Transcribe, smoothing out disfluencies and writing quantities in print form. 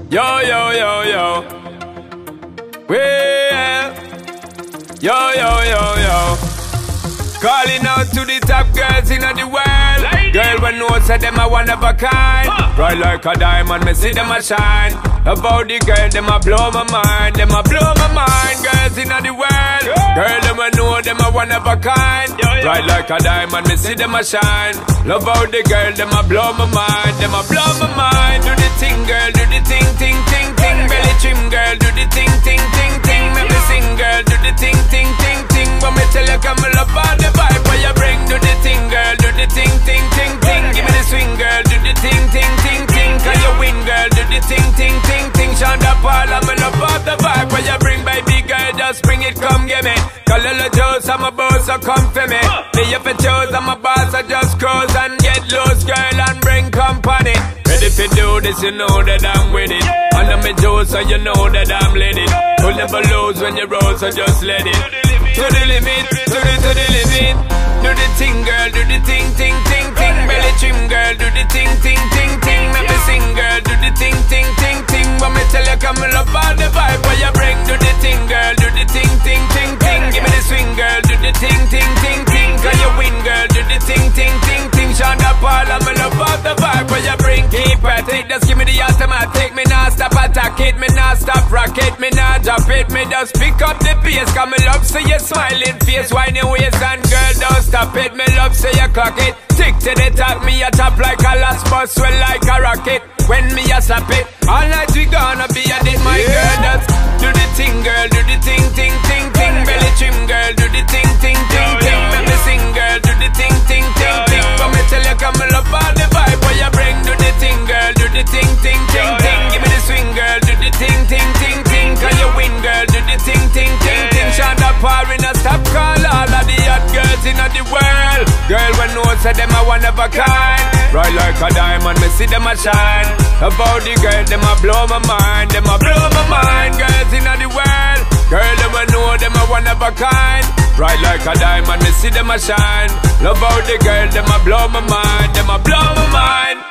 Yo, yo, yo, yo. Well, yo, yo, yo, yo. Calling out to the top girls in the world. Girl, when knows that them a one of a kind. Bright like a diamond, me see them a shine. About the girl, them a blow my mind. Them a blow my mind, girls in the world. Girl, them a know them a one of a kind. Bright like a diamond, me see them a shine. Love how the girl, them a blow my mind. Them a blow my mind. Do the thing, girl, do the thing, ting, ting, ting. Belly trim, girl, do the thing, ting, ting, ting. Make me sing, girl, do the thing, ting, ting, ting. When me tell you come love all the vibe where you bring. Do the thing, girl, do the thing, ting, ting, ting. Give me the swing, girl, do the thing, ting, ting, ting. Can you win, girl, do the thing, ting, ting, ting. Shonda Paul, I'm love all the vibe where you bring, baby girl, just bring it, come get me. Call all the Joes, I'm a boss, so come for me. Me if it chose, I'm a boss, I just cruise and get loose, girl, and bring company. Ready to do this, you know that I'm with it. Under me Joes, so you know that I'm lit it. You'll never lose when you roll, so just let it. To the limit, to the limit. Do the thing, girl, do the thing, ting, ting, ting. Belly trim, girl, do the thing, ting, ting, ting. Make me sing, girl, do the thing, ting, ting, ting. When me tell you come love all the vibe where you bring. Do the thing, girl, do the thing, ting, ting, ting. Give me the swing, girl, do the thing, ting, ting, ting. Can you win, girl, do the thing, ting, ting, ting. Shonda Paul, I'm love all the vibe where you bring. Keep at it, just give me the automatic. Me not stop attack it, me not stop rock it, me not drop it. Me just pick up the pace, cause me love see your smiling face, whining waist, and girl don't stop it. Me love see you clock it. Tick to the top, me a top like a last bus, swell like a rocket. When me a slap it, all night we gonna be at it, my girl. That's do the thing, girl, do the thing, ting, ting, ting. Belly trim, girl, do the thing, ting, ting, ting. Make me sing, girl, do the thing, ting, ting, ting. But me tell you come love all the vibe where you bring. Do the thing, girl, do the thing, ting, ting, ting. Give me the swing, girl, do the thing, ting, ting, ting. Can you win, girl, do the thing, ting, ting, ting. Shonda Paul in a stop call all of the hot girls in the world. Girl, when knows that them a one of a kind. Bright like a diamond, me see them a shine. About the girl, them a blow my mind. Them a blow my mind, girls in the world. Girl, them a know them a one of a kind. Bright like a diamond, me see them a shine. Love how the girl, them a blow my mind. Them a blow my mind.